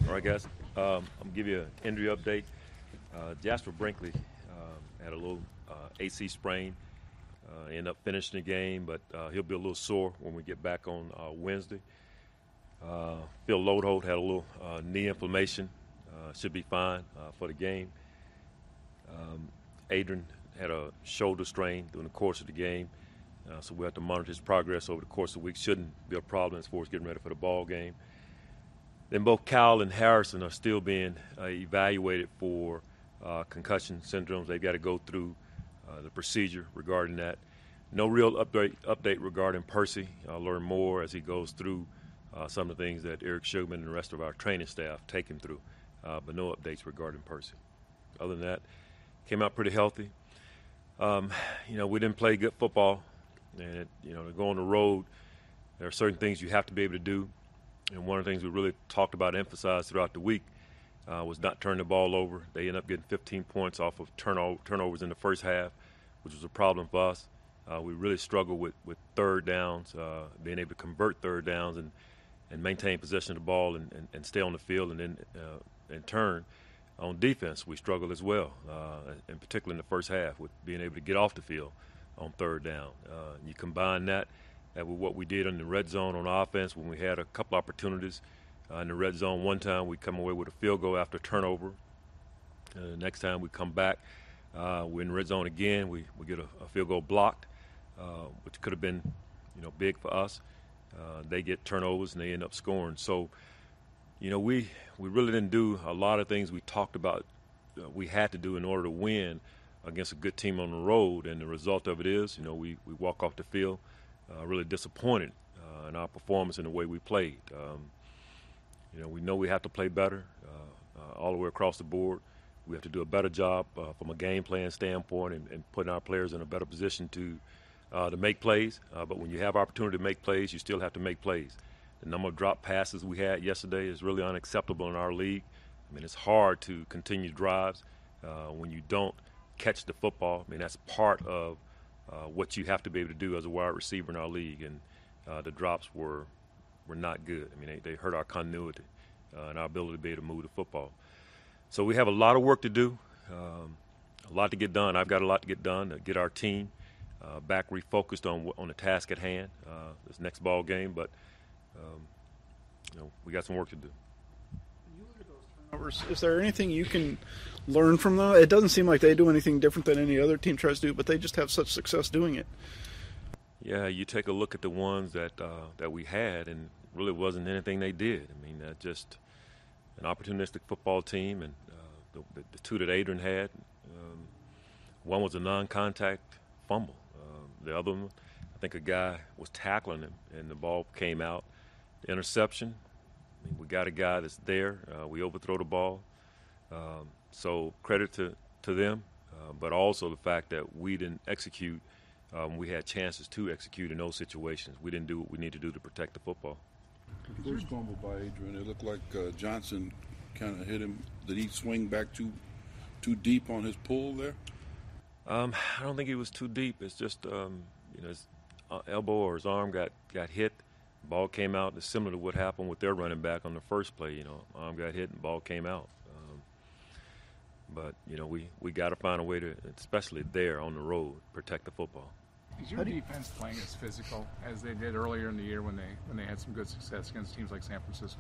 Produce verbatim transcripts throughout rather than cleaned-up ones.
All right, guys. Um, I'm gonna give you an injury update. Uh, Jasper Brinkley um, had a little uh, A C sprain. Uh, ended up finishing the game, but uh, he'll be a little sore when we get back on uh, Wednesday. Uh, Phil Lodeholt had a little uh, knee inflammation. Uh, should be fine uh, for the game. Um, Adrian had a shoulder strain during the course of the game, uh, so we have to monitor his progress over the course of the week. Shouldn't be a problem as far as getting ready for the ball game. Then both Kyle and Harrison are still being uh, evaluated for uh, concussion syndromes. They've got to go through uh, the procedure regarding that. No real update update regarding Percy. I'll learn more as he goes through uh, some of the things that Eric Shugman and the rest of our training staff take him through, uh, but no updates regarding Percy. Other than that, came out pretty healthy. Um, you know, we didn't play good football, and it, you know, to go on the road, there are certain things you have to be able to do. And one of the things we really talked about, emphasized throughout the week, uh, was not turning the ball over. They ended up getting fifteen points off of turnover, turnovers in the first half, which was a problem for us. Uh, we really struggled with, with third downs, uh, being able to convert third downs and, and maintain possession of the ball and, and, and stay on the field. And then uh, in turn, on defense, we struggled as well, uh, in particular in the first half with being able to get off the field on third down. Uh, you combine that with what we did in the red zone on offense when we had a couple opportunities uh, in the red zone. One time we come away with a field goal after turnover. Uh, next time we come back, uh, we're in the red zone again. We, we get a, a field goal blocked, uh, which could have been, you know, big for us. Uh, they get turnovers and they end up scoring. So, you know, we, we really didn't do a lot of things we talked about uh, we had to do in order to win against a good team on the road. And the result of it is, you know, we, we walk off the field Uh, really disappointed uh, in our performance and the way we played. Um, you know, we know we have to play better uh, uh, all the way across the board. We have to do a better job uh, from a game plan standpoint and, and putting our players in a better position to uh, to make plays. Uh, but when you have opportunity to make plays, you still have to make plays. The number of drop passes we had yesterday is really unacceptable in our league. I mean, it's hard to continue drives uh, when you don't catch the football. I mean, that's part of Uh, what you have to be able to do as a wide receiver in our league, and uh, the drops were were not good. I mean, they, they hurt our continuity uh, and our ability to be able to move the football. So we have a lot of work to do, um, a lot to get done. I've got a lot to get done to get our team uh, back refocused on on the task at hand, uh, this next ball game. But um, you know, we got some work to do. Is there anything you can learn from them? It doesn't seem like they do anything different than any other team tries to do, but they just have such success doing it. Yeah, you take a look at the ones that uh, that we had, and really wasn't anything they did. I mean, uh, just an opportunistic football team, and uh, the, the, the two that Adrian had, um, one was a non-contact fumble. Uh, the other one, I think a guy was tackling him, and the ball came out. The interception, I mean, we got a guy that's there. Uh, we overthrow the ball. Um, so credit to, to them, uh, but also the fact that we didn't execute. Um, we had chances to execute in those situations. We didn't do what we need to do to protect the football. The first fumble by Adrian, it looked like uh, Johnson kind of hit him. Did he swing back too too deep on his pull there? Um, I don't think he was too deep. It's just, um, you know, his elbow or his arm got, got hit. Ball came out. It's similar to what happened with their running back on the first play. You know, arm got hit and ball came out. Um, but you know, we, we got to find a way to, especially there on the road, protect the football. Is your defense playing as physical as they did earlier in the year when they when they had some good success against teams like San Francisco?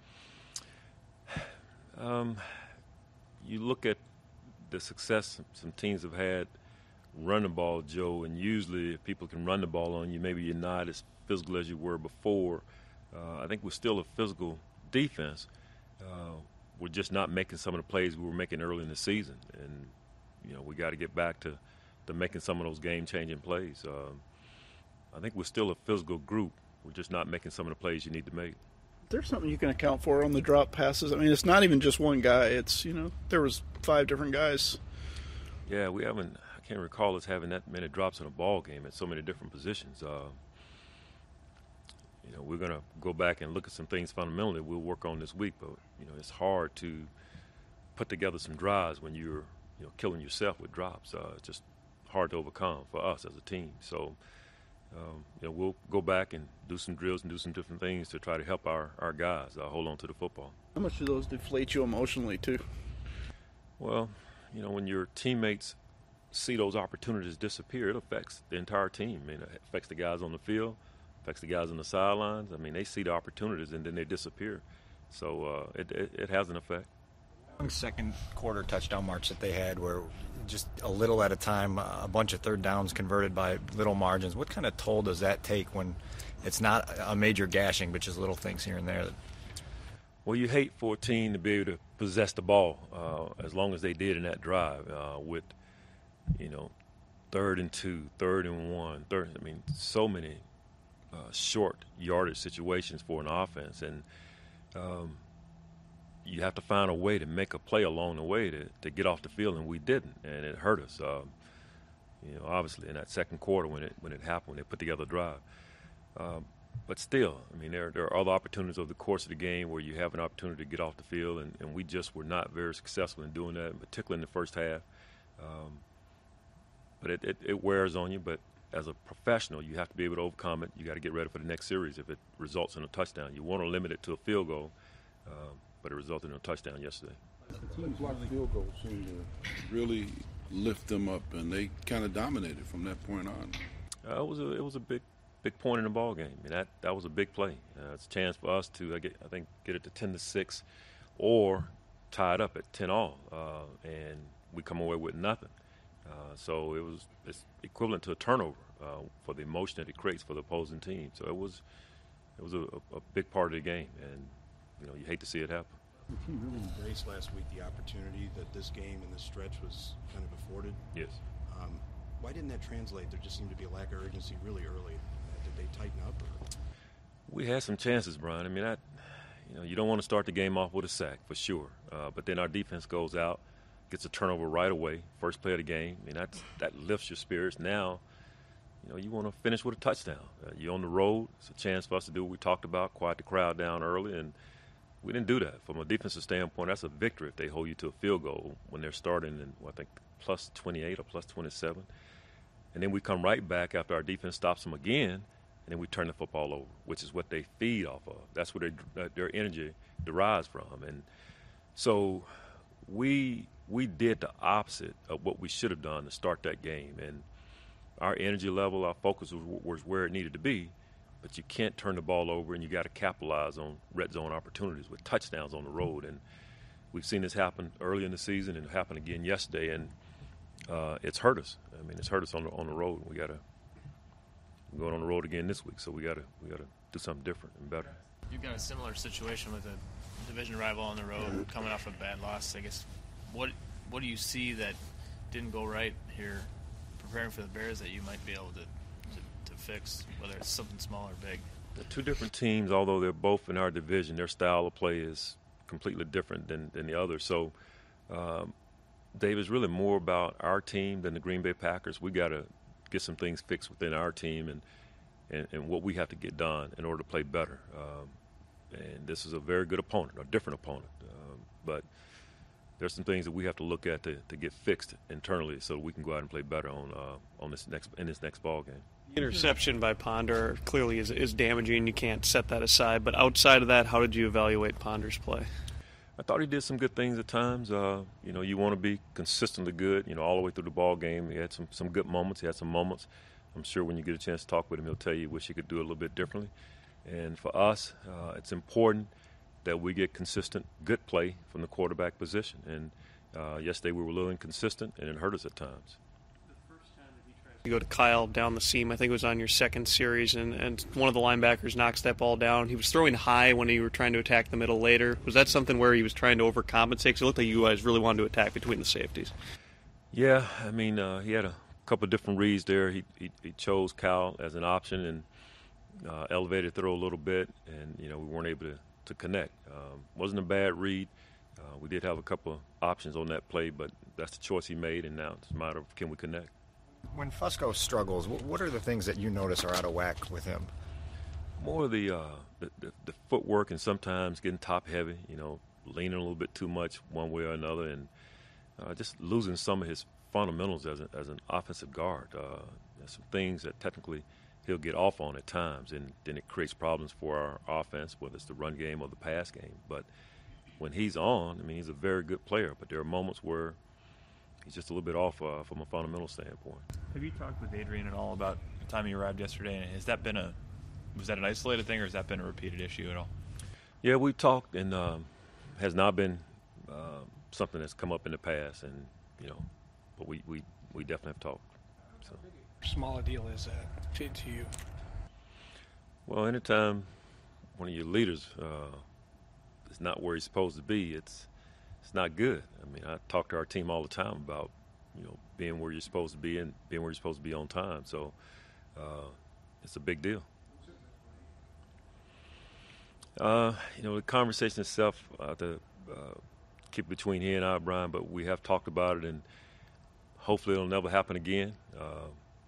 Um, you look at the success some teams have had running the ball, Joe, and usually if people can run the ball on you, maybe you're not as physical as you were before. Uh, I think we're still a physical defense. Uh, we're just not making some of the plays we were making early in the season, and you know we got to get back to, to making some of those game-changing plays. Uh, I think we're still a physical group. We're just not making some of the plays you need to make. There's something you can account for on the drop passes. I mean, it's not even just one guy. It's, you know, there was five different guys. Yeah, we haven't. I can't recall us having that many drops in a ball game at so many different positions. Uh, You know, we're going to go back and look at some things fundamentally we'll work on this week, but, you know, it's hard to put together some drives when you're, you know, killing yourself with drops. Uh, it's just hard to overcome for us as a team. So, um, you know, we'll go back and do some drills and do some different things to try to help our, our guys uh, hold on to the football. How much do those deflate you emotionally, too? Well, you know, when your teammates see those opportunities disappear, it affects the entire team. I mean, it affects the guys on the field, affects the guys on the sidelines. I mean, they see the opportunities and then they disappear. So uh, it, it, it has an effect. Second quarter touchdown march that they had where just a little at a time, a bunch of third downs converted by little margins. What kind of toll does that take when it's not a major gashing, but just little things here and there? Well, you hate for a team to be able to possess the ball uh, as long as they did in that drive uh, with, you know, third and two, third and one, third. I mean, so many uh, short yardage situations for an offense. And um, you have to find a way to make a play along the way to, to get off the field, and we didn't, and it hurt us. Um, you know, obviously in that second quarter when it when it happened, when they put together a drive. Um, but still, I mean, there there are other opportunities over the course of the game where you have an opportunity to get off the field, and, and we just were not very successful in doing that, particularly in the first half. Um, but it, it, it wears on you. But as a professional, you have to be able to overcome it. You got to get ready for the next series if it results in a touchdown. You want to limit it to a field goal. Um, but it resulted in a touchdown yesterday. The team blocked field goals seemed to really lift them up, and they kind of dominated from that point on. Uh, it was a it was a big big point in the ball game, and that, that was a big play. Uh, it's a chance for us to I, get, I think get it to ten to six, or tie it up at ten all, uh, and we come away with nothing. Uh, so it was it's equivalent to a turnover uh, for the emotion that it creates for the opposing team. So it was it was a, a big part of the game, and you know, you hate to see it happen. The team really embraced last week the opportunity that this game and this stretch was kind of afforded. Yes. Um, why didn't that translate? There just seemed to be a lack of urgency really early. Uh, did they tighten up? Or? We had some chances, Brian. I mean, I, you know, you don't want to start the game off with a sack for sure. Uh, but then our defense goes out, gets a turnover right away, first play of the game. I mean, that's, that lifts your spirits. Now, you know, you want to finish with a touchdown. Uh, you're on the road. It's a chance for us to do what we talked about, quiet the crowd down early, and we didn't do that. From a defensive standpoint, that's a victory if they hold you to a field goal when they're starting in, well, I think, plus twenty-eight or plus twenty-seven. And then we come right back after our defense stops them again, and then we turn the football over, which is what they feed off of. That's where they, uh, their energy derives from. And so we we did the opposite of what we should have done to start that game. And our energy level, our focus was, was where it needed to be. But you can't turn the ball over, and you got to capitalize on red zone opportunities with touchdowns on the road. And we've seen this happen early in the season, and it happened again yesterday. And uh, it's hurt us. I mean, it's hurt us on the on the road. We got to go on the road again this week, so we got to we got to do something different and better. You've got a similar situation with a division rival on the road, coming off a bad loss. I guess what what do you see that didn't go right here, preparing for the Bears, that you might be able to? fix, whether it's something small or big? The two different teams, although they're both in our division, their style of play is completely different than, than the other. So, um, Dave, is really more about our team than the Green Bay Packers. We got to get some things fixed within our team and, and, and what we have to get done in order to play better. Um, and this is a very good opponent, a different opponent. Um, but there's some things that we have to look at to, to get fixed internally so that we can go out and play better on uh, on this next in this next ball game. Interception by Ponder clearly is, is damaging. You can't set that aside. But outside of that, how did you evaluate Ponder's play? I thought he did some good things at times. Uh, you know, you want to be consistently good, you know, all the way through the ball game. He had some, some good moments. He had some moments. I'm sure when you get a chance to talk with him, he'll tell you he wish he could do it a little bit differently. And for us, uh, it's important that we get consistent, good play from the quarterback position. And uh, yesterday we were a little inconsistent, and it hurt us at times. You go to Kyle down the seam. I think it was on your second series, and, and one of the linebackers knocks that ball down. He was throwing high when you were trying to attack the middle later. Was that something where he was trying to overcompensate? Because it looked like you guys really wanted to attack between the safeties. Yeah, I mean, uh, he had a couple of different reads there. He, he, he chose Kyle as an option and uh, elevated throw a little bit, and, you know, we weren't able to, to connect. Um, wasn't a bad read. Uh, we did have a couple of options on that play, but that's the choice he made, and now it's a matter of can we connect. When Fusco struggles, what are the things that you notice are out of whack with him? More of the, uh, the, the the footwork and sometimes getting top heavy, you know, leaning a little bit too much one way or another, and uh, just losing some of his fundamentals as, a, as an offensive guard. Uh, there's some things that technically he'll get off on at times, and then it creates problems for our offense, whether it's the run game or the pass game. But when he's on, I mean, he's a very good player, but there are moments where he's just a little bit off uh, from a fundamental standpoint. Have you talked with Adrian at all about the time he arrived yesterday? And has that been a was that an isolated thing, or has that been a repeated issue at all? Yeah, we've talked, and um, has not been uh, something that's come up in the past, and you know, but we we, we definitely have talked. So. How small a deal is that to, to you? Well, anytime one of your leaders uh, is not where he's supposed to be, it's it's not good. I mean, I talk to our team all the time about, you know, being where you're supposed to be and being where you're supposed to be on time. So uh, it's a big deal. Uh, you know, the conversation itself, I have to uh, keep between he and I, Brian, but we have talked about it, and hopefully it'll never happen again. Uh,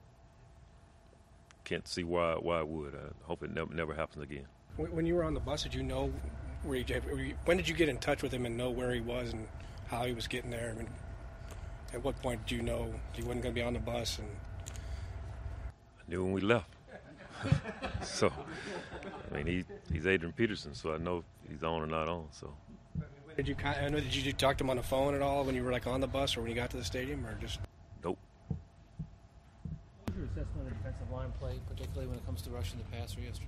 can't see why why it would. I hope it never never happens again. When you were on the bus, did you know where you, when did you get in touch with him and know where he was and how he was getting there? I mean, at what point did you know he wasn't going to be on the bus? And I knew when we left. So, I mean, he he's Adrian Peterson, so I know he's on or not on. So, did you I know did you talk to him on the phone at all when you were like on the bus or when you got to the stadium, or just? Nope. What was your assessment of the defensive line play, particularly when it comes to rushing the passer yesterday?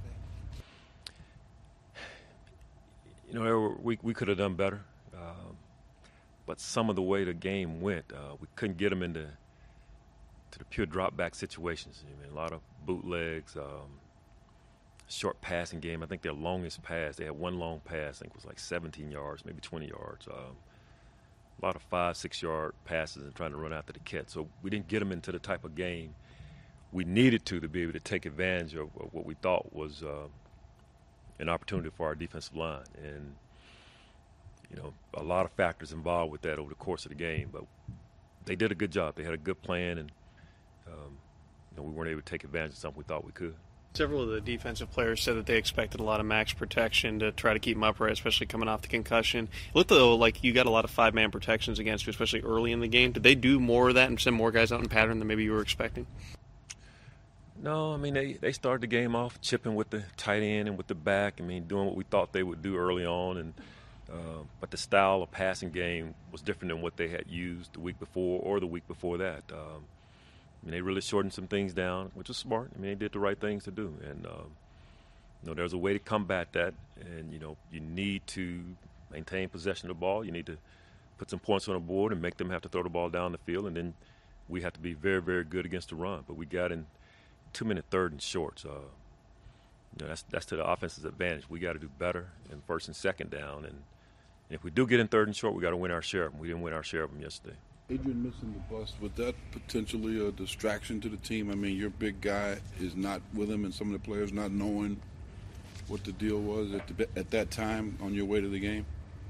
You know, were, we we could have done better, um, but some of the way the game went, uh, we couldn't get them into to the pure drop back situations. I mean, a lot of bootlegs, um, short passing game. I think their longest pass, they had one long pass, I think it was like seventeen yards, maybe twenty yards. Um, a lot of five, six yard passes and trying to run after the catch. So we didn't get them into the type of game we needed to to be able to take advantage of, of what we thought was uh, an opportunity for our defensive line. And, you know, a lot of factors involved with that over the course of the game. But they did a good job. They had a good plan, and um, you know, we weren't able to take advantage of something we thought we could. Several of the defensive players said that they expected a lot of max protection to try to keep him upright, especially coming off the concussion. It looked, though, like you got a lot of five-man protections against you, especially early in the game. Did they do more of that and send more guys out in pattern than maybe you were expecting? No, I mean, they, they started the game off chipping with the tight end and with the back. I mean, doing what we thought they would do early on. and uh, But the style of passing game was different than what they had used the week before or the week before that. Um, I mean, they really shortened some things down, which was smart. I mean, they did the right things to do. And, um, you know, there's a way to combat that. And, you know, you need to maintain possession of the ball. You need to put some points on the board and make them have to throw the ball down the field. And then we have to be very, very good against the run. But we got in too many third and shorts. Uh, you know, that's, that's to the offense's advantage. We got to do better in first and second down. And if we do get in third and short, we got to win our share of them. We didn't win our share of them yesterday. Adrian missing the bus, was that potentially a distraction to the team? I mean, your big guy is not with him, and some of the players not knowing what the deal was at the, at that time on your way to the game?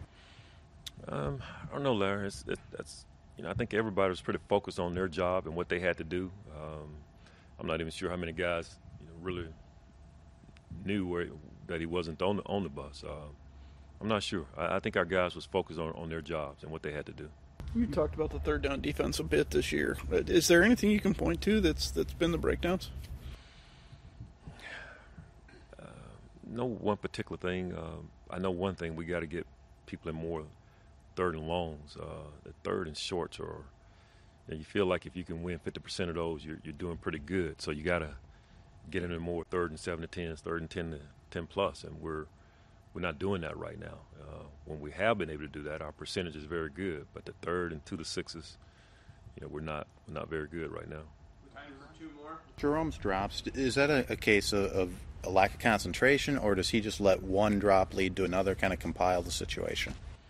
Um, I don't know, Larry. It's, it, that's you know, I think everybody was pretty focused on their job and what they had to do. Um, I'm not even sure how many guys you know, really knew where that he wasn't on the, on the bus. Uh, I'm not sure. I, I think our guys was focused on, on their jobs and what they had to do. You talked about the third down defense a bit this year. Is there anything you can point to that's that's been the breakdowns? Uh, no one particular thing. Uh, I know one thing. We got to get people in more third and longs. Uh, the third and shorts are, you know, you feel like if you can win fifty percent of those, you're, you're doing pretty good. So you got to get into more third and seven to tens, third and ten to ten plus, and we're We're not doing that right now. Uh, when we have been able to do that, our percentage is very good. But the third and two to sixes, you know, we're not we're not very good right now. Two more. Jerome's drops, is that a, a case of, of a lack of concentration, or does he just let one drop lead to another, kind of compile the situation?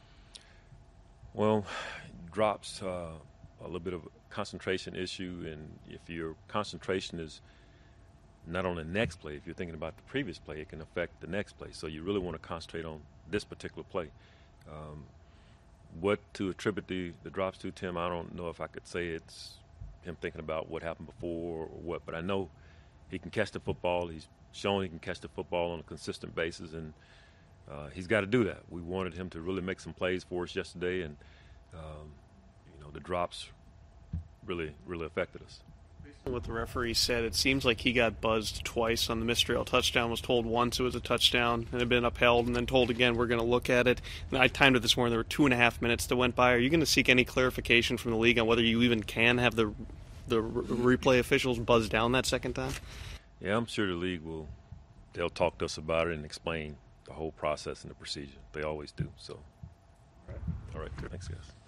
Well, drops uh, a little bit of a concentration issue, and if your concentration is not on the next play, if you're thinking about the previous play, it can affect the next play. So you really want to concentrate on this particular play. Um, what to attribute the, the drops to, Tim, I don't know if I could say it's him thinking about what happened before or what, but I know he can catch the football. He's shown he can catch the football on a consistent basis, and uh, he's got to do that. We wanted him to really make some plays for us yesterday, and, um, you know, the drops really, really affected us. Based What the referee said, it seems like he got buzzed twice on the Mistrial touchdown, was told once it was a touchdown and had been upheld, and then told again we're going to look at it. And I timed it this morning, there were two and a half minutes that went by. Are you going to seek any clarification from the league on whether you even can have the the replay officials buzz down that second time? Yeah, I'm sure the league will, they'll talk to us about it and explain the whole process and the procedure. They always do. So, all right, all right. Thanks, guys.